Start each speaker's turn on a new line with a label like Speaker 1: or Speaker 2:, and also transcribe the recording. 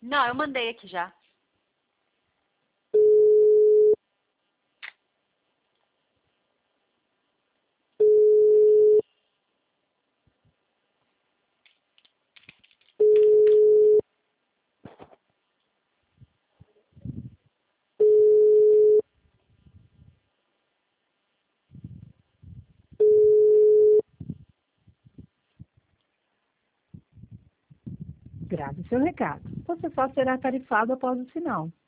Speaker 1: Não, eu mandei aqui já.
Speaker 2: Grave seu recado. Você só será tarifado após o sinal.